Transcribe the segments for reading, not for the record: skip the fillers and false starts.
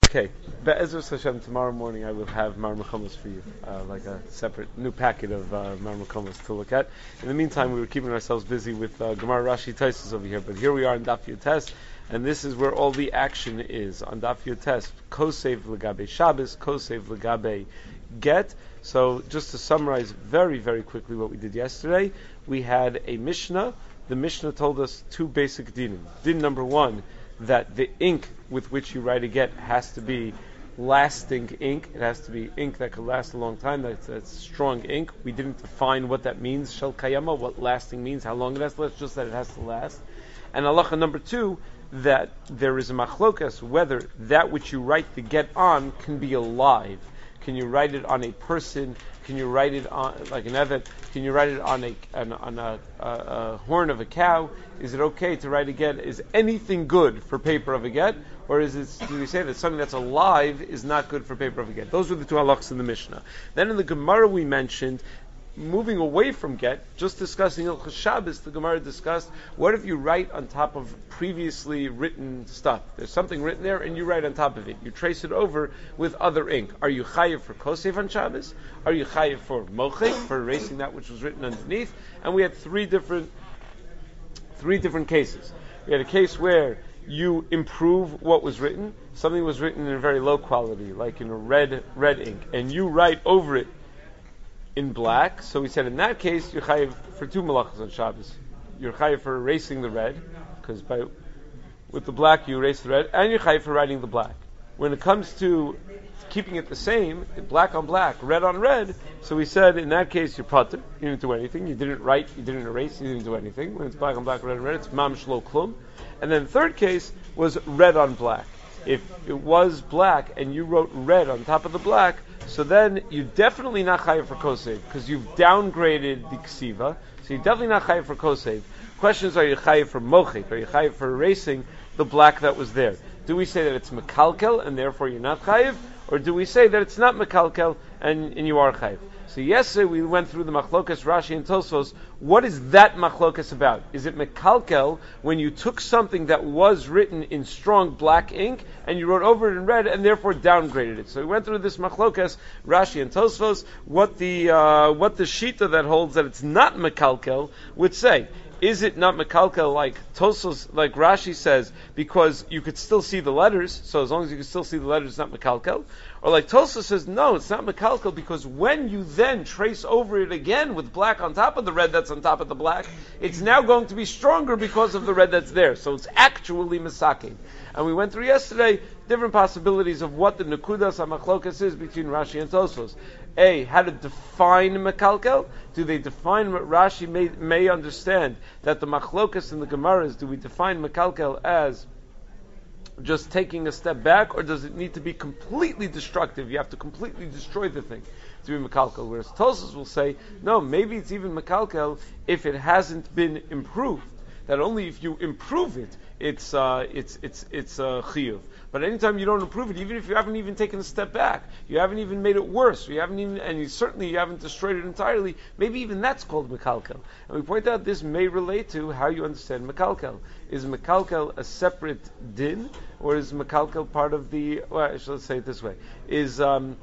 Okay, Be'ezras Hashem, tomorrow morning I will have Mar Mekomos for you, like a separate new packet of Mar Mekomos to look at. In the meantime, we were keeping ourselves busy with Gemara Rashi Taisus over here, but here we are in Daf Yotes, and this is where all the action is on Daf Yotes. Kosev Legabe Shabbos, Kosev Legabe Get. So just to summarize very, very quickly what we did yesterday, we had a Mishnah. The Mishnah told us two basic dinim. Din number one, that the ink with which you write a get has to be lasting ink. It has to be ink that could last a long time. That's strong ink. We didn't define what that means, shel kayama, what lasting means, how long it has to last, just that it has to last. And halacha number two, that there is a machlokas whether that which you write the get on can be alive. Can you write it on a person? Can you write it on like an evet? Can you write it on a horn of a cow? Is it okay to write a get? Is anything good for paper of a get, or is it? Do we say that something that's alive is not good for paper of a get? Those were the two halachas in the Mishnah. Then in the Gemara we mentioned, moving away from get, just discussing Hilchos Shabbos, the Gemara discussed, what if you write on top of previously written stuff? There's something written there, and you write on top of it. You trace it over with other ink. Are you chayiv for kosev on Shabbos? Are you chayiv for mochik, for erasing that which was written underneath? And we had three different cases. We had a case where you improve what was written. Something was written in a very low quality, like in a red ink, and you write over it in black. So we said in that case you're chayiv for two malachas on Shabbos. You're chayiv for erasing the red, because with the black you erase the red, and you're chayiv for writing the black. When it comes to keeping it the same, black on black, red on red, so we said in that case you're pater, you didn't do anything, you didn't write, you didn't erase, you didn't do anything. When it's black on black, red on red, it's mam shlo klum. And then the third case was red on black. If it was black and you wrote red on top of the black, so then you're definitely not chayiv for kosev, because you've downgraded the ksiva, so you're definitely not chayiv for kosev. Questions: are you chayiv for mochik? Are you chayiv for erasing the black that was there? Do we say that it's mekalkel and therefore you're not chayiv, or do we say that it's not mekalkel and you are chayiv? So yesterday we went through the machlokas Rashi and Tosfos. What is that machlokas about? Is it mekalkel when you took something that was written in strong black ink and you wrote over it in red and therefore downgraded it? So we went through this machlokas Rashi and Tosfos. What the shita that holds that it's not mekalkel would say. Is it not mekalkel like Tosfos, like Rashi says, because you could still see the letters, so as long as you can still see the letters, it's not mekalkel? Or like Tosfos says, no, it's not mekalkel, because when you then trace over it again with black on top of the red that's on top of the black, it's now going to be stronger because of the red that's there. So it's actually mesaking. And we went through yesterday different possibilities of what the nekudas hamachlokas is between Rashi and Tosfos. A, how to define mekalkel? Do they define what Rashi may understand that the machlokas in the Gemaras, do we define mekalkel as just taking a step back, or does it need to be completely destructive? You have to completely destroy the thing to be mekalkel. Whereas Tosfos will say, no, maybe it's even mekalkel if it hasn't been improved. That only if you improve it, it's chiyuv. But anytime you don't improve it, even if you haven't even taken a step back, you haven't even made it worse, you haven't destroyed it entirely, maybe even that's called mekalkel. And we point out this may relate to how you understand mekalkel. Is mekalkel a separate din, or is mekalkel part of the? Well, let's say it this way: is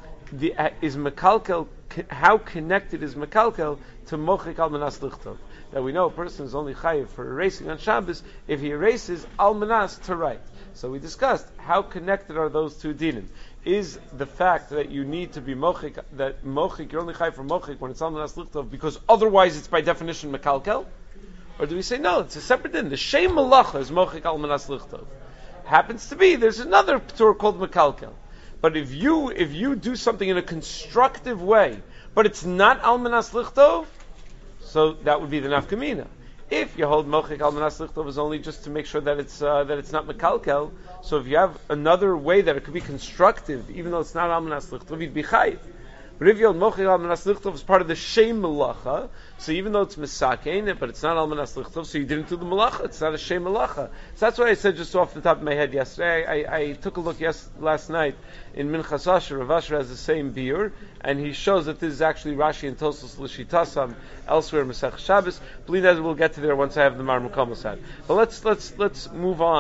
mekalkel? How connected is mekalkel to mochik al manas lichtov? That we know a person is only chayiv for erasing on Shabbos if he erases al manas to write. So we discussed how connected are those two dinim. Is the fact that you need to be mochik, that mochik, you're only chayiv for mochik when it's al manas lichtov, because otherwise it's by definition mekalkel? Or do we say no, it's a separate din? The shem malacha is mochik al manas lichtov. Happens to be there's another p'tur called mekalkel. But if you do something in a constructive way, but it's not al manas lichtov, so that would be the nafkamina. If you hold mochik al manas lichtov is only just to make sure that it's not mekalkel, so if you have another way that it could be constructive, even though it's not al manas lichtov, you'd be chayiv. But if you hold mochik al manas lichtov as part of the shem malacha, so even though it's misakein, but it's not al manas lichtov, so you didn't do the malacha, it's not a shem malacha. So that's why I said just off the top of my head yesterday. I took a look last night in Minchas Asher. Rav Asher has the same biur, and he shows that this is actually Rashi and Tosfos l'shitasam elsewhere in Masech Shabbos. Believe that we'll get to there once I have the Mar Mekomos out. But let's move on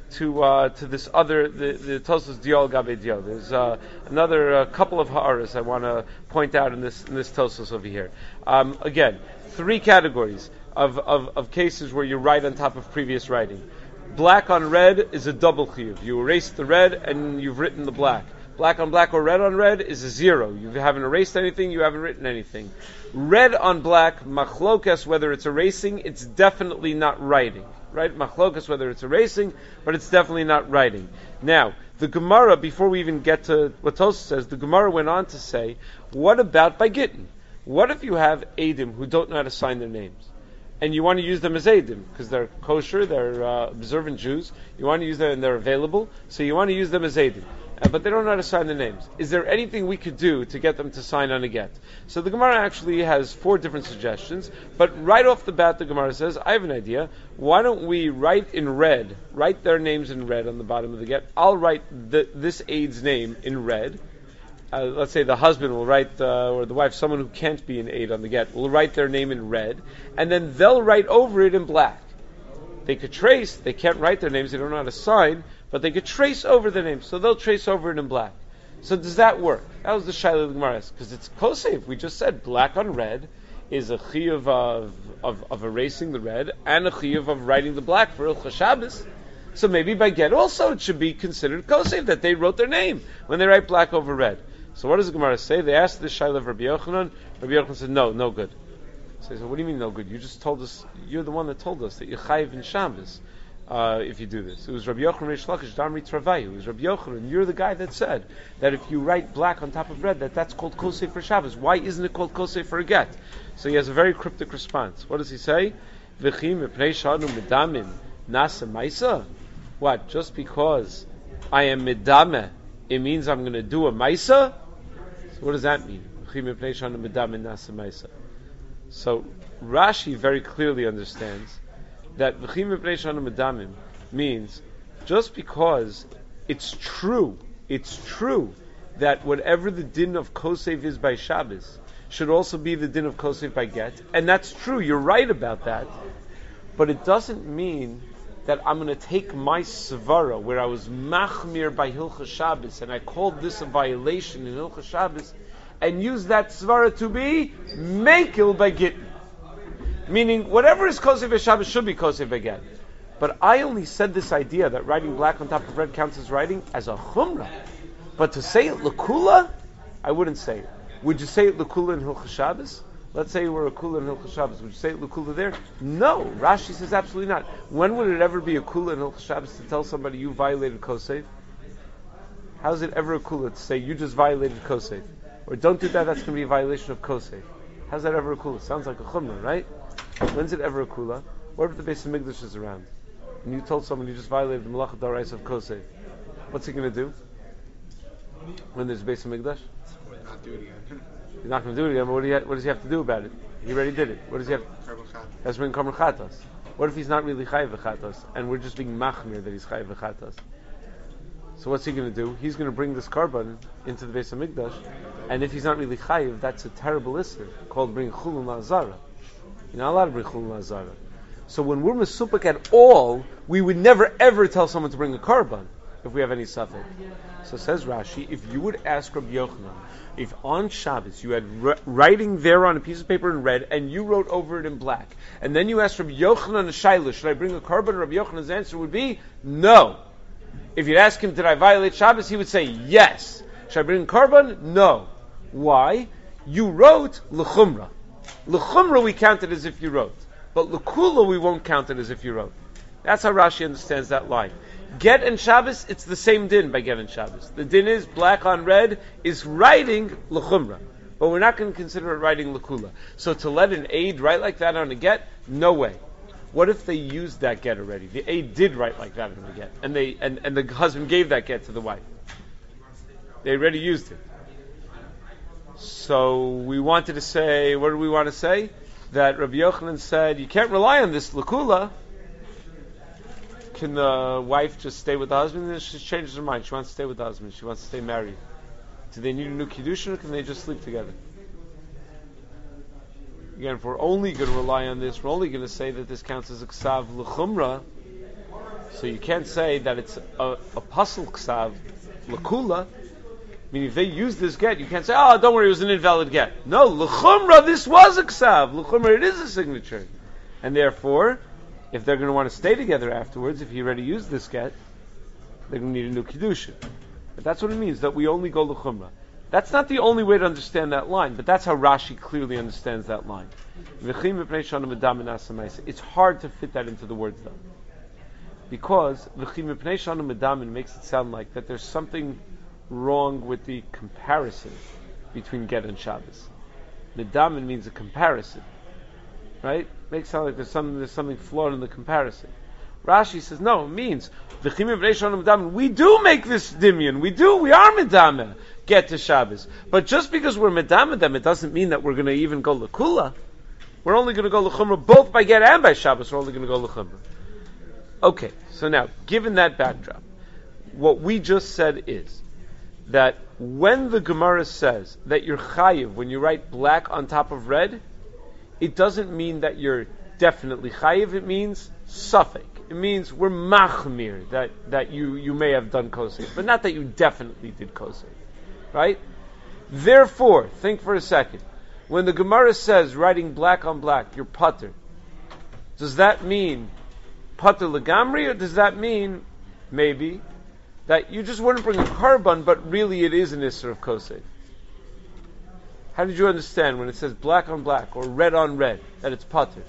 to this other the Tosfos Diol Gabe Diol. There's another couple of ha'aras I want to point out in this Tosfos over here. Again, 3 categories of cases where you write on top of previous writing. Black on red is a double chiyuv. You erase the red and you've written the black. Black on black or red on red is a 0. You haven't erased anything, you haven't written anything. Red on black, machlokas, whether it's erasing, it's definitely not writing. Right? Machlokas, whether it's erasing, but it's definitely not writing. Now, the Gemara, before we even get to what Tosfos says, the Gemara went on to say, what about by Gittin? What if you have Eidim who don't know how to sign their names? And you want to use them as Eidim, because they're kosher, they're observant Jews, you want to use them and they're available, so you want to use them as Eidim. But they don't know how to sign their names. Is there anything we could do to get them to sign on a get? So the Gemara actually has 4 different suggestions, but right off the bat the Gemara says, I have an idea. Why don't we write in red, write their names in red on the bottom of the get. I'll write this aid's name in red. Let's say the husband will write, or the wife, someone who can't be an aid on the get, will write their name in red, and then they'll write over it in black. They could trace, they can't write their names, they don't know how to sign, but they could trace over the names, so they'll trace over it in black. So does that work? That was the Shaila of the Gemara, because it's kosev. We just said black on red is a chiyuv of erasing the red, and a chiyuv of writing the black for Ilcha Shabbos. So maybe by get also it should be considered kosev, that they wrote their name when they write black over red. So what does the Gemara say? They asked the Shaila of Rabbi Yochanan. Rabbi Yochanan said, no good. So he said, what do you mean no good? You just told us, you're the one that told us that you're chayiv in Shabbos. If you do this. It was Rabbi Yochanan Reish Lakish, Damri Travayu. It was Rabbi Yochanan, you're the guy that said that if you write black on top of red, that's called kosei for Shabbos. Why isn't it called kosei for a get? So he has a very cryptic response. What does he say? V'chim mipnei shanu medamim nasa maisa? What? Just because I am medameh, it means I'm going to do a maisa? So what does that mean? V'chim mipnei shanu medamim nasa maisa. So Rashi very clearly understands that v'chim mipnei shanu medamim means just because it's true that whatever the din of kosev is by Shabbos should also be the din of kosev by get, and that's true, you're right about that, but it doesn't mean that I'm going to take my svara, where I was machmir by Hilchas Shabbos, and I called this a violation in Hilchas Shabbos, and use that svara to be mekil by gittin. Meaning, whatever is kosev by Shabbos should be kosev by get. But I only said this idea that writing black on top of red counts as writing as a chumrah. But to say it l'kula, I wouldn't say it. Would you say it l'kula in Hilchas Shabbos? Let's say we're a kula in Hilchas Shabbos. Would you say it l'kula there? No. Rashi says absolutely not. When would it ever be a kula in Hilchas Shabbos to tell somebody you violated kosev? How is it ever a kula to say you just violated kosev? Or don't do that, that's going to be a violation of kosev. How's that ever a kula? Sounds like a chumrah, right? When's it ever a kula? What if the Beis HaMikdash is around? And you told someone you just violated the Malach D'Oraisa of kosev. What's he going to do? When there's Beis HaMikdash? Not do it again. He's not going to do it again, but what does he have to do about it? He already did it. What does he have? That's bring Kamer Chatas. What if he's not really Chayiv V'Chatas, and we're just being machmir that he's Chayiv V'Chatas? So what's he going to do? He's going to bring this carbon into the Beis HaMikdash, and if he's not really Chayiv, that's a terrible issur called bring Chulun La'azara. You're not allowed to bring Chulun La'azara. So when we're Mesupik at all, we would never ever tell someone to bring a carbon if we have any suffix. So says Rashi, if you would ask Rabbi Yochanan, if on Shabbos you had writing there on a piece of paper in red, and you wrote over it in black, and then you asked Rabbi Yochanan a shayla, should I bring a carbon? Rabbi Yochanan's answer would be, no. If you'd ask him, did I violate Shabbos? He would say, yes. Should I bring a carbon? No. Why? You wrote l'chumra. L'chumra we count it as if you wrote. But l'kula we won't count it as if you wrote. That's how Rashi understands that line. Get and Shabbos, it's the same din by Get and Shabbos. The din is black on red is writing l'chumra, but we're not going to consider it writing l'kula. So to let an aid write like that on a get, no way. What if they used that get already? The aid did write like that on the get, and the husband gave that get to the wife. They already used it. So we wanted to say, what do we want to say? That Rabbi Yochanan said, you can't rely on this l'kula. Can the wife just stay with the husband? And she changes her mind. She wants to stay with the husband. She wants to stay married. Do they need a new kiddushin, or can they just sleep together? Again, if we're only going to rely on this, we're only going to say that this counts as a ksav l'chumra. So you can't say that it's a pasal ksav lakula. Meaning, if they use this get, you can't say, "Oh, don't worry, it was an invalid get." No, l'chumra, this was a ksav. L'chumra, it is a signature, and therefore, if they're going to want to stay together afterwards, if he already used this get, they're going to need a new kiddushin. But that's what it means, that we only go l'chumra. That's not the only way to understand that line, but that's how Rashi clearly understands that line. It's hard to fit that into the words, though, because v'chim mipnei shanu medamin makes it sound like that there's something wrong with the comparison between get and Shabbos. Medamin means a comparison, right? Makes it sound like there's something flawed in the comparison. Rashi says no, it means we do make this dimyon. We are medameh get to Shabbos. But just because we're medameh them, it doesn't mean that we're going to even go lekula. We're only going to go lechumra both by get and by Shabbos. We're only going to go lechumra. Okay, so now, given that backdrop, what we just said is that when the Gemara says that you're chayiv when you write black on top of red, it doesn't mean that you're definitely chayiv. It means suffik. It means we're machmir that you may have done kosei, but not that you definitely did kosei, right? Therefore, think for a second. When the Gemara says writing black on black, you're pater, does that mean pater legamri, or does that mean maybe that you just wouldn't bring a carbon, but really it is an Isser of Kosef? How did you understand when it says black on black or red on red that it's pater?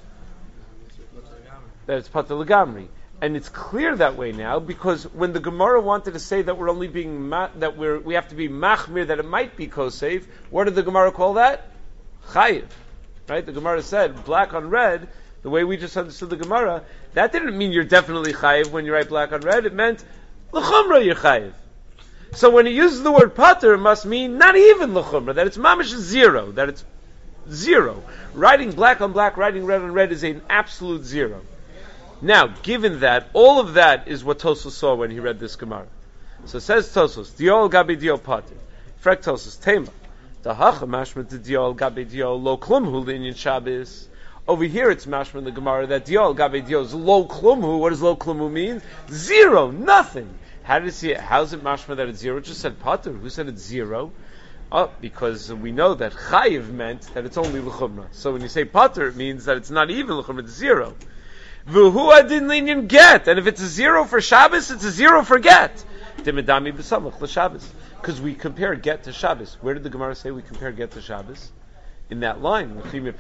That it's pater legamri, and it's clear that way now because when the Gemara wanted to say that we're only being we have to be machmir that it might be Kosef, what did the Gemara call that? Chayiv, right? The Gemara said black on red. The way we just understood the Gemara, that didn't mean you're definitely chayiv when you write black on red. It meant l'chumra you're chayiv. So when he uses the word pater, it must mean not even l'chumra, that it's mamish zero, that it's zero. Writing black on black, writing red on red is an absolute zero. Now, given that, all of that is what Tosfos saw when he read this Gemara. So it says Tosfos, diol gabi diol pater. Frek Tosfos, tema. Dahacha mashma to diol gabi diol lo klumhu l'inyan Shabbos. Over here it's mashma in the Gemara that diol gabe diol is lo klumhu. What does lo klumhu mean? Zero, nothing. How did it see it? How's it mashma that it's zero? It just said pater. Who said it's zero? Oh, because we know that chayiv meant that it's only l'chumra. So when you say pater, it means that it's not even l'chumra, it's zero. V'hu adin linyan get. And if it's a zero for Shabbos, it's a zero for get. Dimedami b'samach l'Shabbos. Because we compare get to Shabbos. Where did the Gemara say we compare get to Shabbos? In that line,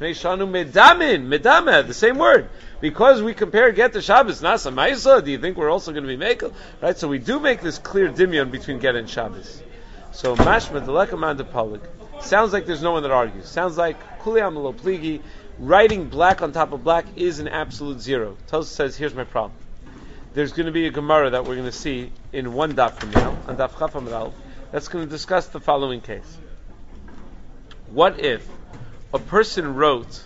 medameh, the same word. Because we compare get to Shabbos, nasa ma'isa, do you think we're also going to be mekel? Right, so we do make this clear dimion between get and Shabbos. So mashma delekaman de palik. Sounds like there's no one that argues. Sounds like kuliyam lo pligi. Writing black on top of black is an absolute zero. Tosfos says, here's my problem. There's going to be a Gemara that we're going to see in one daf from now, on daf chaf amud aleph, that's going to discuss the following case. What if a person wrote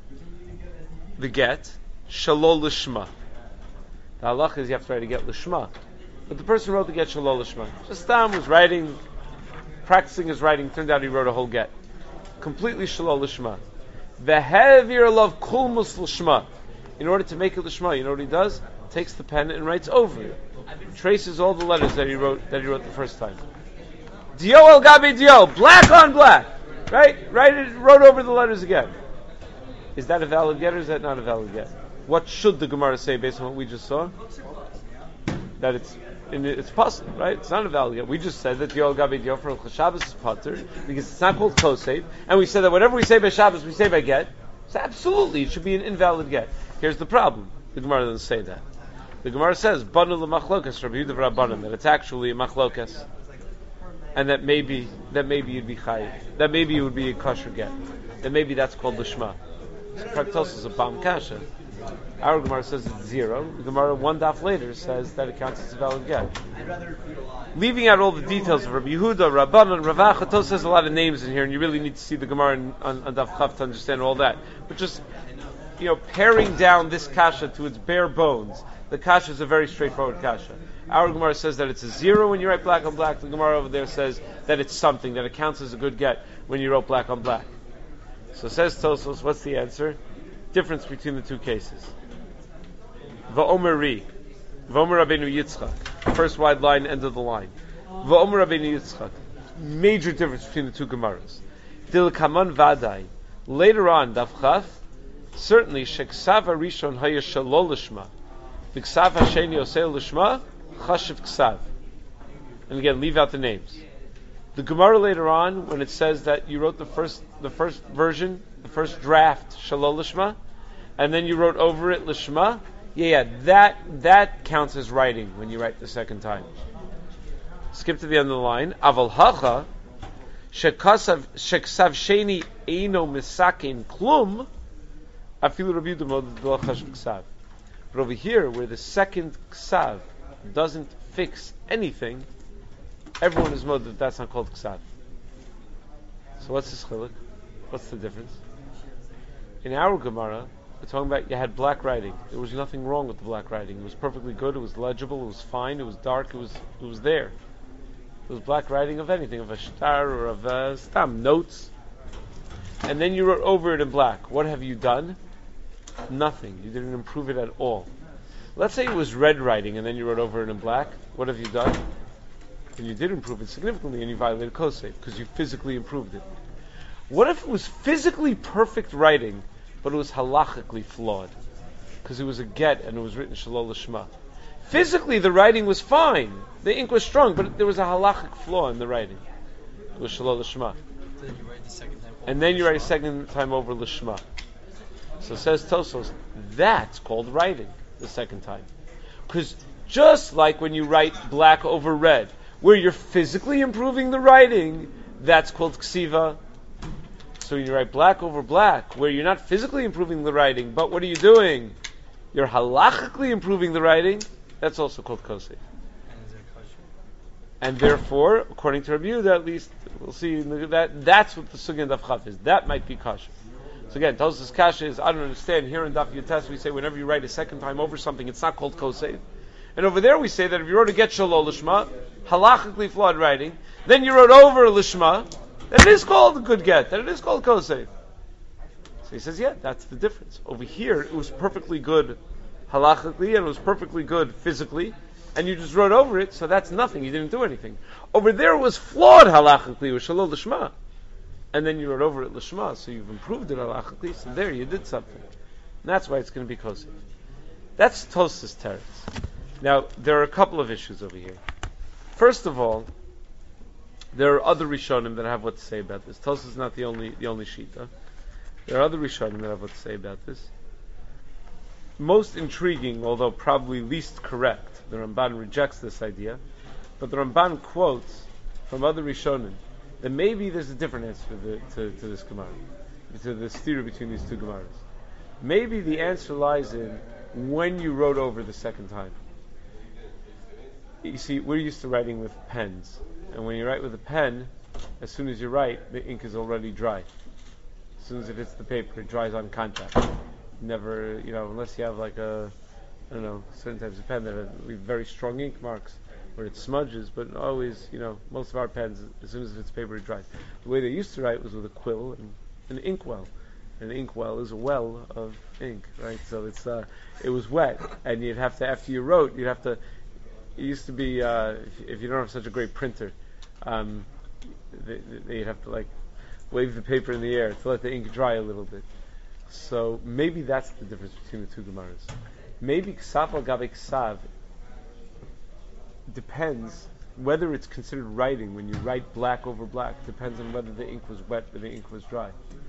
the get shalol lishma? The halach is you have to write a get lishma, but the person wrote the get shalol lishma. Just was writing, practicing his writing. Turned out he wrote a whole get, completely shalol lishma. The heavier love kulmus lishma. In order to make it lishma, you know what he does? Takes the pen and writes over it. Traces all the letters that he wrote the first time. Dio el gabe dio, black on black. Right? Wrote over the letters again. Is that a valid get or is that not a valid get? What should the Gemara say based on what we just saw? That it's possible, right? It's not a valid get. We just said that Diol Gabi Diol for Shabbos is pater because it's not called Kosef, and we said that whatever we say by Shabbos, we say by get. So absolutely, it should be an invalid get. Here's the problem: the Gemara doesn't say that. The Gemara says Banu l'machlokas Rabbi Yehuda v'Rabbanan, that it's actually a machlokas, and that maybe you'd be chayiv, that maybe it would be a kosher get, that maybe that's called lishma. So Praktos is a bam kasha. Our Gemara says it's zero. The Gemara one daf later says that it counts as a valid get. Leaving out all the details of Rabbi Yehuda, Rabbanan, Rav Acha, Tosfos has a lot of names in here, and you really need to see the Gemara on daf chaf to understand all that. But just paring down this kasha to its bare bones, the kasha is a very straightforward kasha. Our Gemara says that it's a zero when you write black on black. The Gemara over there says that it's something, that it counts as a good get when you wrote black on black. So says Tosfos, what's the answer? Difference between the two cases. Va'omeri. V'omer Rabbeinu Yitzchak. First wide line, end of the line. V'omer Rabbeinu Yitzchak. Major difference between the two Gemaras. Dil kaman vadai. Later on, Daf Chaf, certainly sheksav harishon haya shalol lishma, v'ksav hasheni osei lishma, chashiv ksav. And again, leave out the names. The Gemara later on, when it says that you wrote the first version, the first draft shalol lishma, and then you wrote over it lishma, that counts as writing when you write the second time. Skip to the end of the line. Aval hacha sheksav sheni eino misakin klum afilu Rabbi Yehuda mod lo chashiv ksav. But over here, where the second ksav doesn't fix anything, everyone is mod that that's not called ksav. So what's this chiluk? What's the difference? In our Gemara, we're talking about you had black writing. There was nothing wrong with the black writing. It was perfectly good. It was legible. It was fine. It was dark. It was there. It was black writing of anything, of a shtar or of a stam, notes. And then you wrote over it in black. What have you done? Nothing. You didn't improve it at all. Let's say it was red writing and then you wrote over it in black. What have you done? And you did improve it significantly and you violated kosei because you physically improved it. What if it was physically perfect writing, but it was halachically flawed? Because it was a get and it was written shalol lishma. Physically, the writing was fine. The ink was strong, but there was a halachic flaw in the writing. It was shalol lishma. Then you write the second time. And then you write a second time over lishma. So says Tosos, that's called writing the second time. Because just like when you write black over red, where you're physically improving the writing, that's called ksiva. So when you write black over black, where you're not physically improving the writing, but what are you doing? You're halachically improving the writing, that's also called kosei. And is there kosher? And therefore, according to Rabbi Yehuda, at least, we'll see that's what the sugya of Chaf is. That might be kasha. So again, Tosas kasha is, I don't understand, here in Daf Yotes we say whenever you write a second time over something, it's not called kosei. And over there we say that if you wrote a get shalol lishma, halachically flawed writing, then you wrote over lishma, that it is called a good get, that it is called kosei. So he says, yeah, that's the difference. Over here, it was perfectly good halachically, and it was perfectly good physically, and you just wrote over it, so that's nothing, you didn't do anything. Over there it was flawed halachically, it was shalol lishma, and then you wrote over it lishma, so you've improved it halachically, so there you did something. And that's why it's going to be kosei. That's Tosas teretz. Now, there are a couple of issues over here. First of all, there are other Rishonim that have what to say about this. Tosas is not the only Shita. There are other Rishonim that have what to say about this. Most intriguing, although probably least correct, the Ramban rejects this idea, but the Ramban quotes from other Rishonim that maybe there's a different answer to this Gemara, to the stira between these two Gemaras. Maybe the answer lies in when you wrote over the second time. You see, we're used to writing with pens, and when you write with a pen, as soon as you write, the ink is already dry. As soon as it hits the paper, it dries on contact. Never, unless you have like certain types of pen that have very strong ink marks, where it smudges, but always, most of our pens, as soon as it hits paper, it dries. The way they used to write was with a quill and an inkwell. An inkwell is a well of ink, right? So it was wet, and you'd have to, after you wrote, you'd have to. It used to be if you don't have such a great printer, you'd have to wave the paper in the air to let the ink dry a little bit. So maybe that's the difference between the two Gemaras. Maybe ksav al gabe ksav depends whether it's considered writing when you write black over black. Depends on whether the ink was wet or the ink was dry.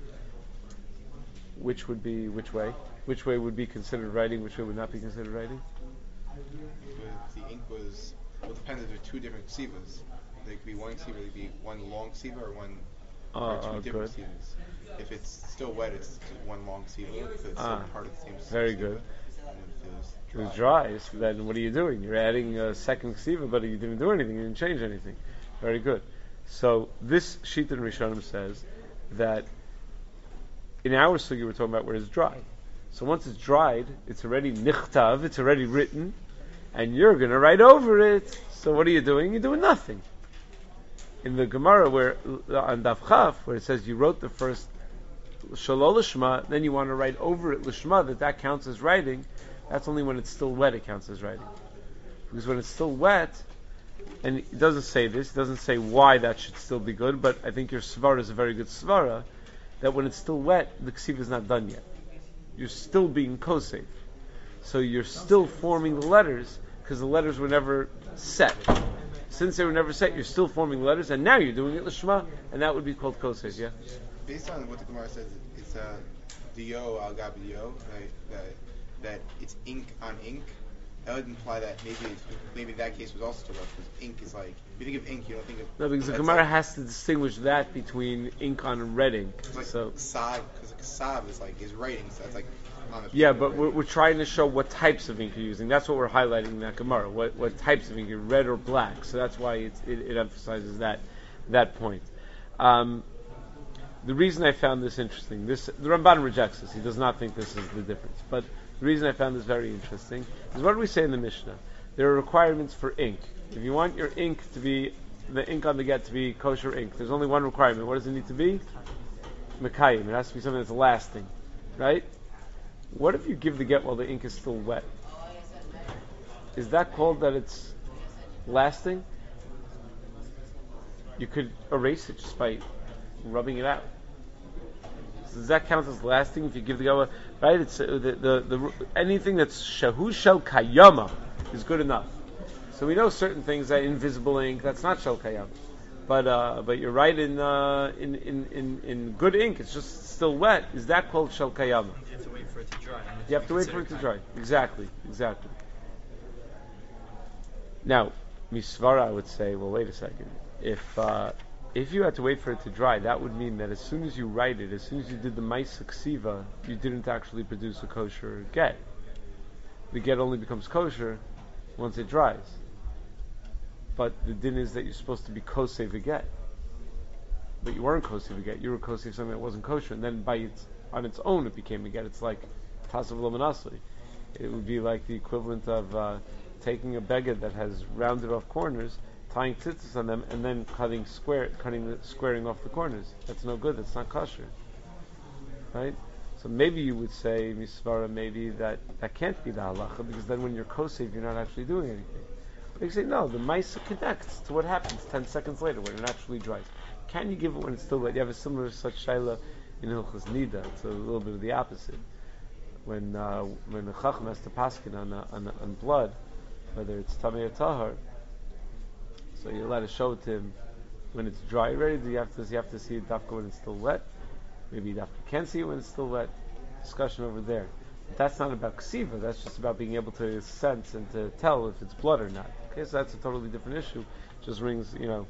Which would be which way? Which way would be considered writing? Which way would not be considered writing? The ink was, it depends if there are two different ksivas. There could be one ksiva, there could be one long ksiva or two different ksivas. If it's still wet, it's one long ksiva because it's still part of the same very ksiva. good. And if it was dry, so then what are you doing? You're adding a second ksiva, but you didn't do anything, you didn't change anything. Very good. So this Shita in Rishonim says that in our sugi we're talking about where it's dry. So once it's dried, it's already nichtav, it's already written, and you're going to write over it. So what are you doing? You're doing nothing. In the Gemara, where on Daf Chaf, where it says you wrote the first shalol lishma, then you want to write over it lishma, that counts as writing. That's only when it's still wet it counts as writing. Because when it's still wet, and it doesn't say this, it doesn't say why that should still be good, but I think your svara is a very good svara, that when it's still wet, the ksiva is not done yet. You're still being kosev. So you're still forming the letters, because the letters were never set. Since they were never set, you're still forming the letters, and now you're doing it l'shma, and that would be called kosev, yeah? Based on what the Gemara says, it's dio al gabi dio, that it's ink on ink. That would imply that maybe that case was also still wet, because ink is like, if you think of ink, you don't think of... No, because the Gemara has to distinguish that between ink on red ink. It's like so ksav, because ksav is writing, so that's like... Yeah, but we're trying to show what types of ink you're using. That's what we're highlighting in that Gemara. What types of ink, red or black. So that's why it emphasizes that point. The reason I found this interesting, the Ramban rejects this. He does not think this is the difference. But the reason I found this very interesting is what do we say in the Mishnah? There are requirements for ink. If you want your ink to be, the ink on the get to be kosher ink, there's only one requirement. What does it need to be? Mekayim. It has to be something that's lasting. Right? What if you give the get while the ink is still wet? Is that called that it's lasting? You could erase it just by rubbing it out. So does that count as lasting if you give the get? Right? It's the anything that's shahu shel kayama is good enough. So we know certain things that invisible ink that's not shel kayama. But you're right in good ink it's just still wet. Is that called shel kayama? You have to wait for it to dry. You have to wait for it to dry. Exactly. Now, misvara, I would say, well, wait a second. If you had to wait for it to dry, that would mean that as soon as you write it, as soon as you did the Maisa Ksiva, you didn't actually produce a kosher get. The get only becomes kosher once it dries. But the din is that you're supposed to be kosev a get. But you weren't kosev a get. You were kosev something that wasn't kosher, and then on its own it became a get. It's like tasav lamanasli. It would be like the equivalent of taking a beged that has rounded off corners, tying tzitzis on them, and then squaring off the corners. That's no good. That's not kosher, right? So maybe you would say misvara, maybe that can't be the halacha, because then when you're kosev, you're not actually doing anything. But you say no. The ma'isa connects to what happens 10 seconds later when it actually dries. Can you give it when it's still wet? You have a similar such shaila in Hilchos Nida. It's a little bit of the opposite. When the chacham has to paskin on blood, whether it's tamei or tahar, so you're allowed to show it to him when it's dry already. Do you have to see it dafka when it's still wet? Maybe you can't see it when it's still wet. Discussion over there. But that's not about ksiva. That's just about being able to sense and to tell if it's blood or not. Okay, so that's a totally different issue. Just rings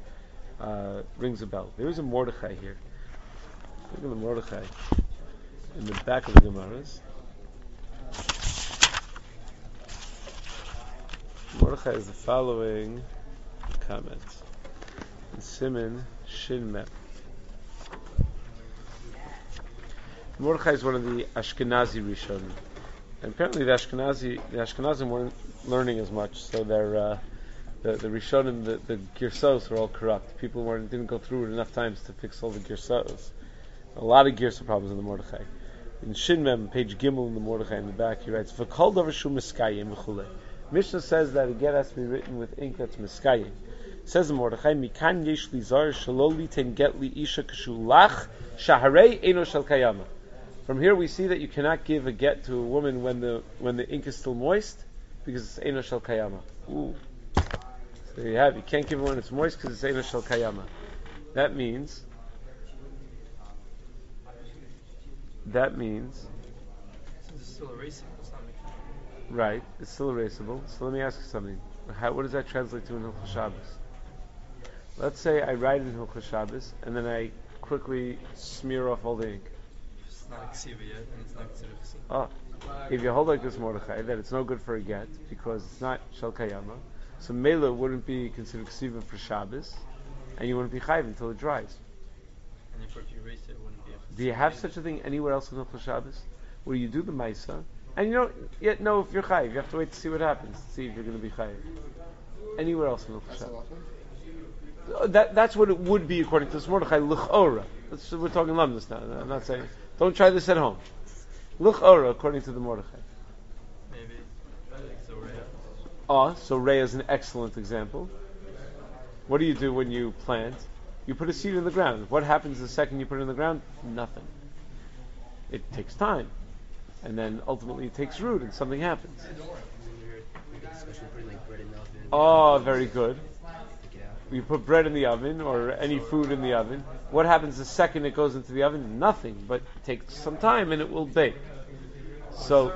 a bell. There is a Mordechai here. Look at the Mordechai in the back of the Gemaras. Mordechai is the following comment. In Siman Shin Mem. Mordechai is one of the Ashkenazi Rishonim. And apparently the Ashkenazim weren't learning as much, so they're the Rishonim, the Girsos are all corrupt. People didn't go through it enough times to fix all the Girsos. A lot of Girsa problems in the Mordechai. In Shin Mem, page Gimel in the Mordechai in the back, he writes, V'kol davar shu miskayim v'chulei. Mishnah says that a get has to be written with ink that's miskayim. Says in Mordechai, Mikan yesh li zar shelo liten get li isha kashu lach shaharei eno shel kayama. From here we see that you cannot give a get to a woman when the ink is still moist, because it's eno shel kayama. Ooh. So you can't give it when it's moist because it's eno shel kayama. That means It's still erasable. It's not making. right, it's still erasable. So let me ask you something. What does that translate to in Hilchos Shabbos? Let's say I write in Hilchos Shabbos and then I quickly smear off all the ink. It's not a ksiva yet, and it's not considered ksiva. If you hold like this Mordechai, that it's no good for a get because it's not shel kayama, so Mela wouldn't be considered ksiva for Shabbos, and you wouldn't be chayv until it dries. And if you erase it, it wouldn't be a Do you have such a thing anywhere else in Hilchos Shabbos where you do the Maisa and you don't yet know if you're chayv? You have to wait to see what happens to see if you're going to be chayv. Anywhere else in Hilchos Shabbos? That's what it would be according to this Mordechai l'chora. We're talking lamdas now. I'm not saying don't try this at home. L'chora according to the Mordechai. maybe like Zoria. So Rea is an excellent example. What do you do when you plant? You put a seed in the ground. What happens the second you put it in the ground? Nothing. It takes time. And then ultimately it takes root and something happens. Oh, very good. You put bread in the oven or any food in the oven. What happens the second it goes into the oven? Nothing, but it takes some time and it will bake. So,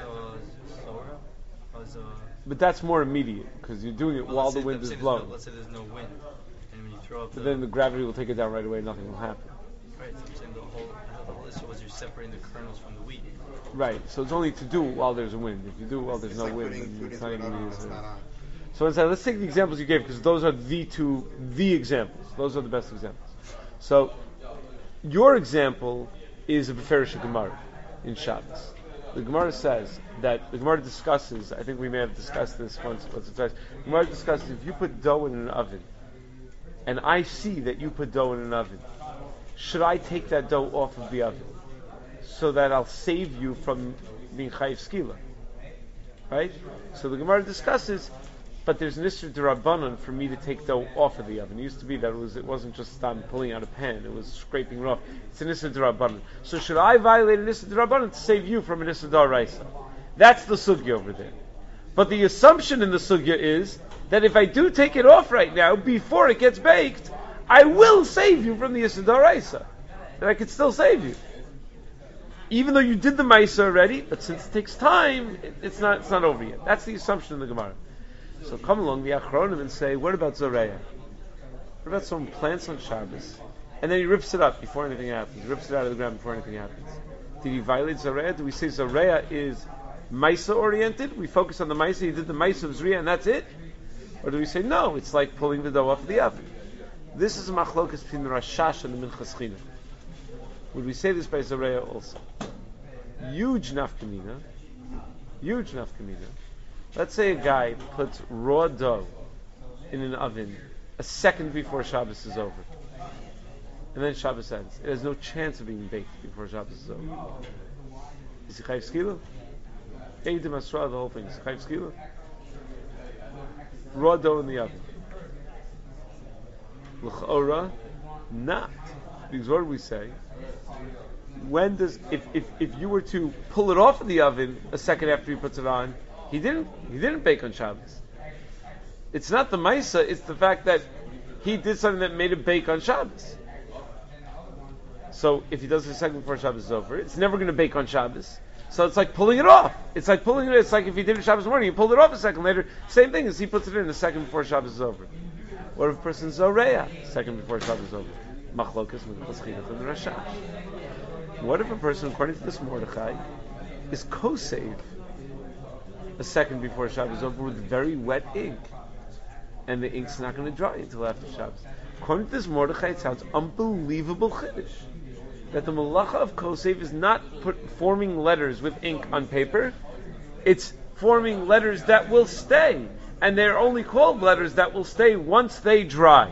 but that's more immediate because you're doing it while the wind is blowing. Let's say there's no wind, and when you throw up, then the gravity will take it down right away. Nothing will happen. Right. So I'm saying the whole issue was you're separating the kernels from the wheat. Right. So it's only to do it while there's a wind. If you do it while there's no wind, then it's not even easy. So let's take the examples you gave because those are the examples. Those are the best examples. So your example is a Beferish Gemara in Shabbos. The Gemara says that the Gemara discusses. I think we may have discussed this once or twice. The Gemara discusses if you put dough in an oven, and I see that you put dough in an oven, should I take that dough off of the oven so that I'll save you from being chayiv skila? Right? So the Gemara discusses. But there's an issur d'Rabbanan for me to take dough off of the oven. It used to be that it wasn't just pulling out a pan; it was scraping it off. It's an issur d'Rabbanan. So should I violate an issur d'Rabbanan to save you from an issur d'Oraisa? That's the sugya over there. But the assumption in the sugya is that if I do take it off right now before it gets baked, I will save you from the issur d'Oraisa. That I could still save you, even though you did the ma'isa already. But since it takes time, it's not over yet. That's the assumption in the Gemara. So come along the Achronim and say, what about Zoreya? What about someone plants on Shabbos and then he rips it up before anything happens? He rips it out of the ground before anything happens. Did he violate Zoreya? Do we say Zoreya is Maisa oriented? We focus on the Maisa, he did the Maisa of Zriya and that's it? Or do we say, no, it's like pulling the dough off of the oven? This is a machlokas between the Rashash and the Minchas China. Would we say this by Zoreya also? Huge nafkamina. Let's say a guy puts raw dough in an oven a second before Shabbos is over. And then Shabbos ends. It has no chance of being baked before Shabbos is over. Is he chayiv skila? Eidim Asra, the whole thing. Is he chayiv skila? Raw dough in the oven. L'chora, not. Because what do we say? When does, if you were to pull it off of the oven a second after he puts it on, he didn't bake on Shabbos. It's not the Maisa, it's the fact that he did something that made it bake on Shabbos. So if he does it a second before Shabbos is over, it's never going to bake on Shabbos. So it's like pulling it off. It's like if he did it Shabbos morning, he pulled it off a second later. Same thing as he puts it in a second before Shabbos is over. What if a person's Zoreya second before Shabbos is over? Machlokas Minchas China and the Rashash. What if a person, according to this Mordechai, is kosev a second before Shabbos is over with very wet ink, and the ink's not going to dry until after Shabbos? According to this Mordechai, it sounds unbelievable chiddush that the malacha of kosev is not forming letters with ink on paper; it's forming letters that will stay, and they're only called letters that will stay once they dry.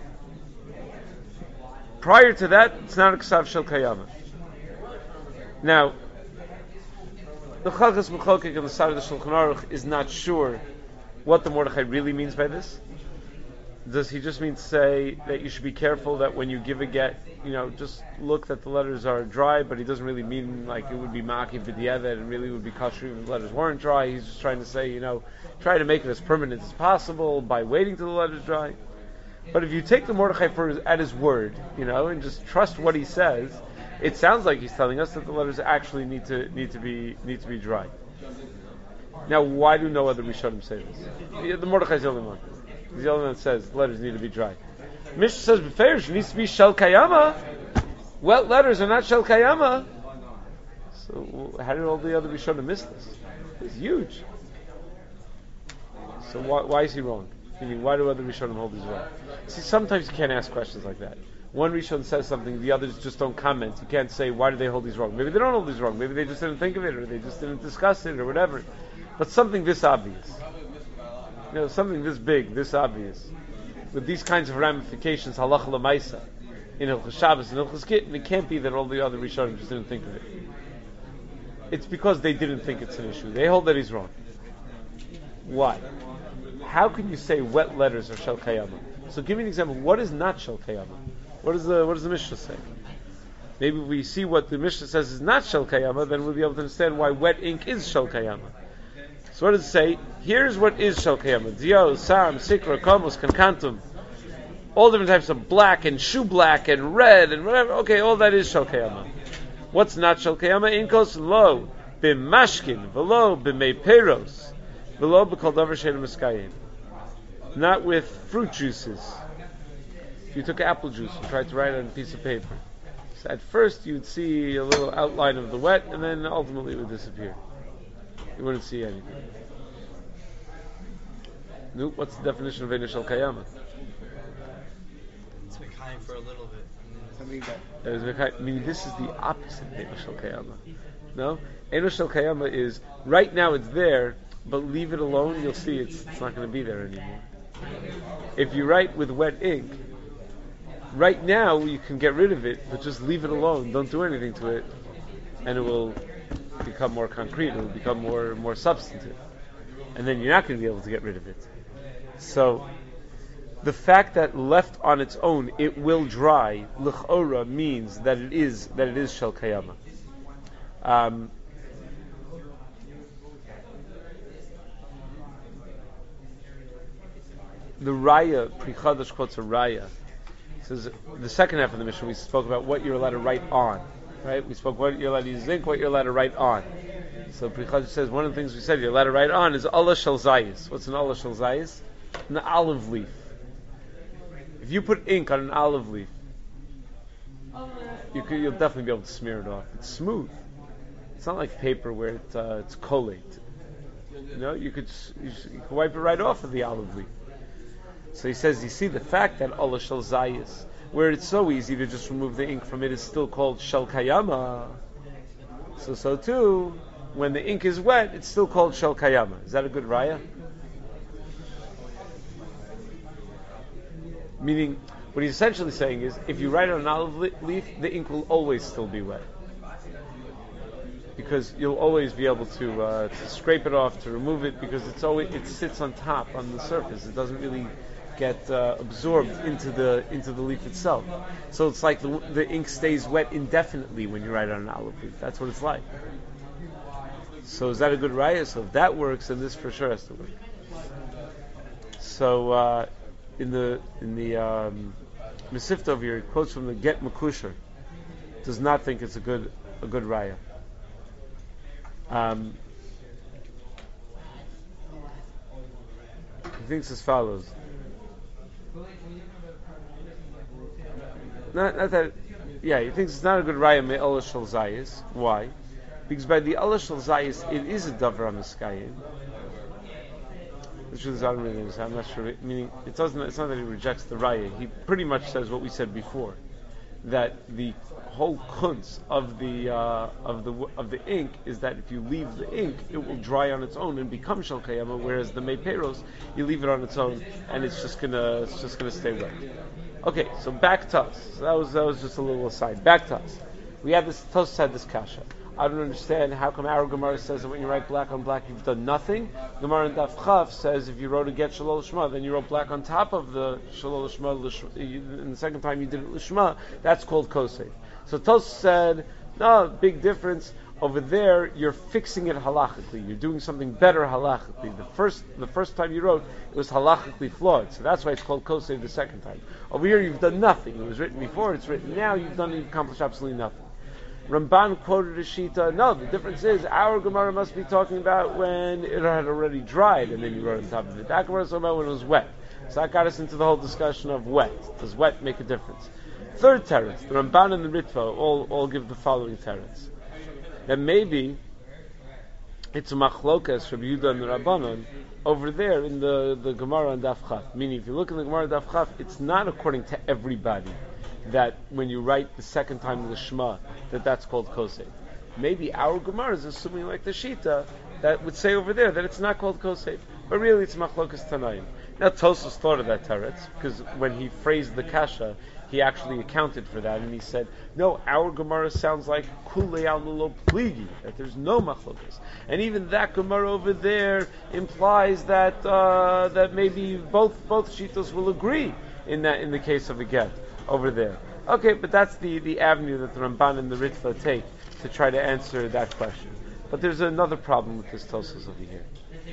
Prior to that, it's not a ksav shel kayama. Now, the Chalkas Mechokek on the side of the Shulchan Aruch is not sure what the Mordechai really means by this. Does he just mean to say that you should be careful that when you give a get, just look that the letters are dry, but he doesn't really mean like it would be maki b'diavad and really would be kosher if the letters weren't dry. He's just trying to say, try to make it as permanent as possible by waiting till the letters dry. But if you take the Mordechai at his word, and just trust what he says, it sounds like he's telling us that the letters actually need to be dry. Now, why do no other Rishonim say this? The Mordechai is the only one. He's the only one that says letters need to be dry. Mishnah says beferish needs to be shel kayama. Wet letters are not shel kayama. So how did all the other Rishonim miss this? It's huge. So why is he wrong? Meaning, why do other Rishonim hold these wrong? See, sometimes you can't ask questions like that. One Rishon says something, the others just don't comment. You can't say, why do they hold these wrong? Maybe they don't hold these wrong. Maybe they just didn't think of it, or they just didn't discuss it, or whatever. But something this obvious, something this big, this obvious, with these kinds of ramifications, halacha l'maisa, in Hilchos Shabbos and Hilchos Gittin, it can't be that all the other Rishonim just didn't think of it. It's because they didn't think it's an issue. They hold that he's wrong. Why? How can you say wet letters are shel kayama? So give me an example. What is not shel kayama? What does the Mishnah say? Maybe if we see what the Mishnah says is not shel kayama, then we'll be able to understand why wet ink is shel kayama. So what does it say? Here's what is shel kayama: dio, sam, sikra, komos, kankantum. All different types of black and shoe black and red and whatever. Okay, all that is shel kayama. What's not shel kayama? Inkos lo b'mashkin v'lo b'mei peros v'lo b'kol davar she'enu miskayim. Not with fruit juices. If you took apple juice and tried to write it on a piece of paper, so at first you'd see a little outline of the wet, and then ultimately it would disappear. You wouldn't see anything. No, what's the definition of Eino Shel Kayama? It's Mekayim for a little bit. Something that. I mean, this is the opposite of Eino Shel Kayama. No? Eino Shel Kayama is, right now it's there, but leave it alone, you'll see it's not going to be there anymore. If you write with wet ink, right now you can get rid of it, but just leave it alone, don't do anything to it, and it will become more concrete, it will become more substantive. And then you're not going to be able to get rid of it. So, the fact that left on its own, it will dry, l'chora, means that it is shel kayama. The Raya, Pri Chadash quotes a Raya. It says, the second half of the Mishnah, we spoke about what you're allowed to write on. Right? We spoke what you're allowed to use ink, what you're allowed to write on. So Pri Chadash says, one of the things we said you're allowed to write on is Allah Shel Zayis. What's an Allah Shel Zayis? An olive leaf. If you put ink on an olive leaf, you'll definitely be able to smear it off. It's smooth. It's not like paper where it's collate. You know, you could wipe it right off of the olive leaf. So he says, you see, the fact that Allah Shel Zayis, where it's so easy to just remove the ink from it, is still called Shel Kayama. So too, when the ink is wet, it's still called Shel Kayama. Is that a good raya? Meaning, what he's essentially saying is, if you write on an olive leaf, the ink will always still be wet. Because you'll always be able to scrape it off, to remove it, because it sits on top, on the surface. It doesn't really get absorbed into the leaf itself. So it's like the ink stays wet indefinitely when you write on an olive leaf. That's what it's like. So is that a good raya? So if that works, then this for sure has to work. So in the Mesifta over here, it quotes from the Get Makusher. Does not think it's a good raya. He thinks as follows. Not that, yeah, he thinks it's not a good raya me Allah Shel Zayis. Why? Because by the Allah Shel Zayis, it is a davar miskayim. Which is, I don't really understand. I'm not sure. Meaning, it's not that he rejects the raya. He pretty much says what we said before, that the whole kunz of the ink is that if you leave the ink, it will dry on its own and become shel kayama. Whereas the meiperos, you leave it on its own and it's just gonna stay wet. Okay, so back to us. So that was just a little aside. Back to us. We had this. Tosfos had this kasha. I don't understand how come our Gemara says that when you write black on black you've done nothing. Gemara in Daf Chav says if you wrote a get Shalol Lishma, then you wrote black on top of the Shalol Lishma, and the second time you did it Lishma, that's called Kosei. So Tosfos said, no, big difference. Over there, you're fixing it halachically. You're doing something better halachically. The first time you wrote, it was halachically flawed. So that's why it's called Kosei the second time. Over here, you've done nothing. It was written before, it's written now, you've accomplished absolutely nothing. Ramban quoted a shita. No, the difference is our Gemara must be talking about when it had already dried and then you wrote on top of it. That Gemara is talking about when it was wet. So that got us into the whole discussion of wet. Does wet make a difference? Third teretz, the Ramban and the Ritva all give the following teretz. That maybe it's a machlokas Rabbi Yehuda and the Rabbanon over there in the Gemara and Daf Chaf. Meaning, if you look in the Gemara and Daf Chaf, it's not according to everybody that when you write the second time the Shema, that's called Kosei. Maybe our Gemara is assuming like the Shita that would say over there that it's not called Kosei, but really it's Machlokas Tanaim. Now Tosfos thought of that teretz because when he phrased the kasha, he actually accounted for that, and he said, no, our Gemara sounds like kulei al nulo pligi, that there's no machlokas. And even that Gemara over there implies that that maybe both shittos will agree in the case of a get over there. Okay, but that's the avenue that the Ramban and the Ritva take to try to answer that question. But there's another problem with this Tosfos over here.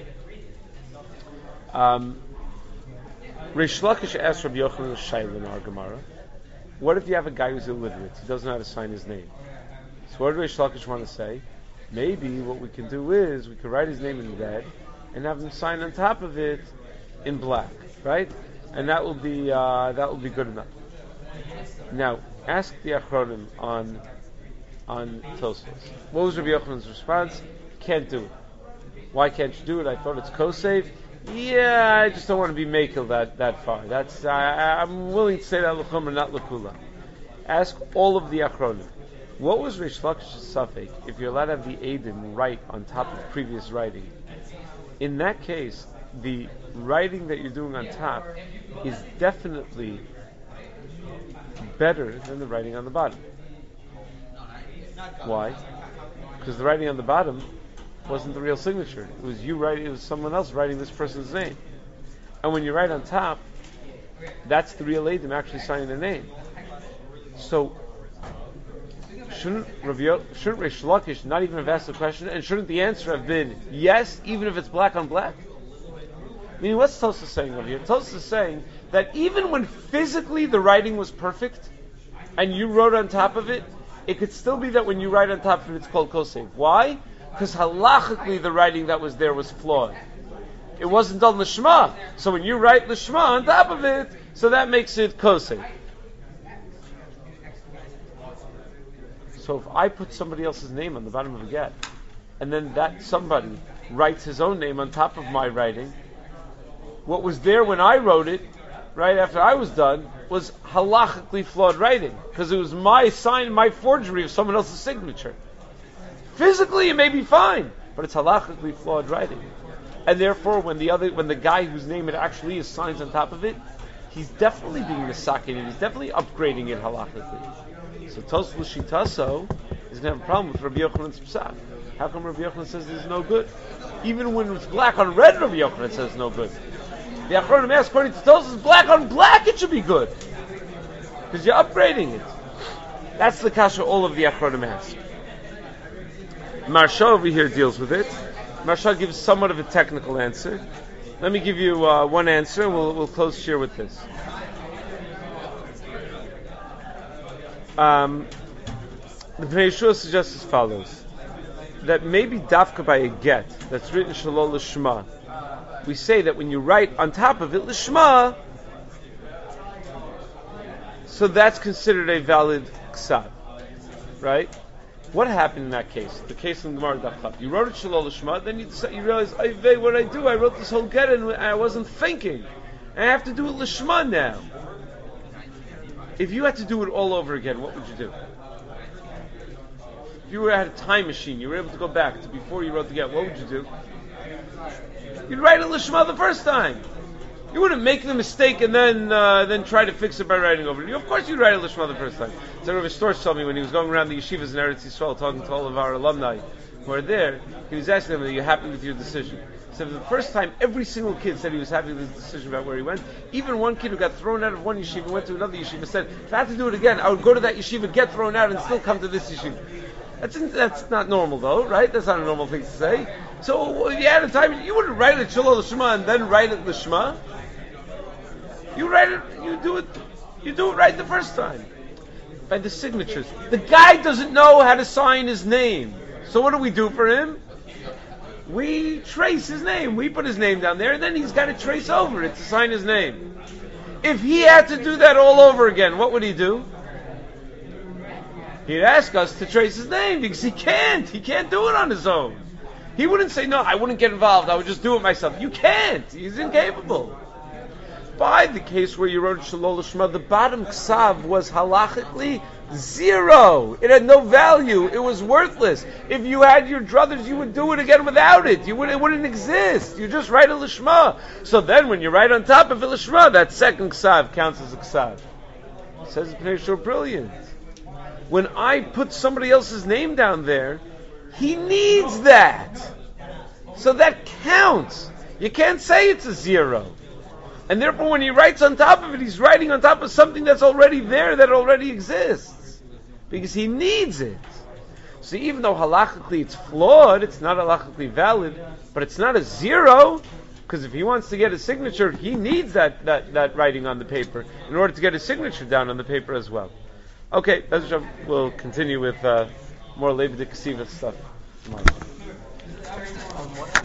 Reish Lakish asked Rabbi Yochanan Shaila in our Gemara, what if you have a guy who's illiterate? He doesn't know how to sign his name. So what does Reish Lakish want to say? Maybe what we can do is we can write his name in red and have him sign on top of it in black, right? And that will be good enough. Now, ask the Achronim on Tosfos. What was Rabbi Yochanan's response? Can't do it. Why can't you do it? I thought it's kosev. Yeah, I just don't want to be makel that far. That's I'm willing to say that l'chumra, not l'kula. Ask all of the Achronim. What was Reish Lakish's safek if you're allowed to have the Eidim write on top of previous writing? In that case, the writing that you're doing on top is definitely better than the writing on the bottom. Why? Because the writing on the bottom wasn't the real signature. It was you writing. It was someone else writing this person's name. And when you write on top, that's the real Eidim actually signing their name. So shouldn't Reish Lakish not even have asked the question, and shouldn't the answer have been yes, even if it's black on black? I mean, what's Tosfos saying over here? Tosfos is saying that even when physically the writing was perfect, and you wrote on top of it, it could still be that when you write on top of it, it's called kosev. Why? Because halachically the writing that was there was flawed. It wasn't done l'shma. So when you write l'shma on top of it, so that makes it kosev. So if I put somebody else's name on the bottom of a get, and then that somebody writes his own name on top of my writing, what was there when I wrote it, right after I was done, was halachically flawed writing, because it was my sign, my forgery of someone else's signature. Physically, it may be fine, but it's halachically flawed writing, and therefore, when the guy whose name it actually is signs on top of it, he's definitely being misakin, and he's definitely upgrading it halachically. So Tosfos Shitaso is going to have a problem with Rabbi Yochanan's psak. How come Rabbi Yochanan says it's no good? Even when it's black on red, Rabbi Yochanan says it's no good. The Achronim ask, according to Tosfos, black on black, it should be good. Because you're upgrading it. That's the kasha all of the Achronim ask. Marsha over here deals with it. Marsha gives somewhat of a technical answer. Let me give you one answer, and we'll close shir with this. The Bnei Yeshua suggests as follows: that maybe dafka by a get that's written shalol l'shma, we say that when you write on top of it l'shma, so that's considered a valid ksav, right? What happened in that case? The case in the Gemara Daf Chav. You wrote it shalol l'shma, then you realize, what did I do? I wrote this whole get and I wasn't thinking. And I have to do it l'shma now. If you had to do it all over again, what would you do? If you had a time machine, you were able to go back to before you wrote the get, what would you do? You'd write it l'shma the first time. You wouldn't make the mistake and then try to fix it by writing over it. Of course you'd write it l'shma the first time. So Rav Storch told me when he was going around the yeshivas in Eretz Yisrael talking to all of our alumni who are there, he was asking them, are you happy with your decision? So for the first time, every single kid said he was happy with his decision about where he went. Even one kid who got thrown out of one yeshiva went to another yeshiva said, if I had to do it again, I would go to that yeshiva, get thrown out, and still come to this yeshiva. That's not normal though, right? That's not a normal thing to say. So if you had a time, you wouldn't write it shalol l'shma and then write it l'shma. You write it, you do it right the first time. By the signatures. The guy doesn't know how to sign his name. So what do we do for him? We trace his name. We put his name down there, and then he's got to trace over it to sign his name. If he had to do that all over again, what would he do? He'd ask us to trace his name, because he can't. He can't do it on his own. He wouldn't say, no, I wouldn't get involved. I would just do it myself. You can't. He's incapable. By the case where you wrote Shalol L'Shma, the bottom ksav was halachically 0. It had no value. It was worthless. If you had your druthers, you would do it again without it. It wouldn't exist. You just write a L'Shma. So then when you write on top of a L'Shma, that second ksav counts as a ksav. Says Pnei Shur, brilliant. When I put somebody else's name down there, he needs that. So that counts. You can't say it's a zero. And therefore when he writes on top of it, he's writing on top of something that's already there, that already exists. Because he needs it. So even though halachically it's flawed, it's not halachically valid, but it's not a zero, because if he wants to get a signature, he needs that writing on the paper in order to get his signature down on the paper as well. Okay, we'll continue with more Leibniz Ksiva stuff tomorrow.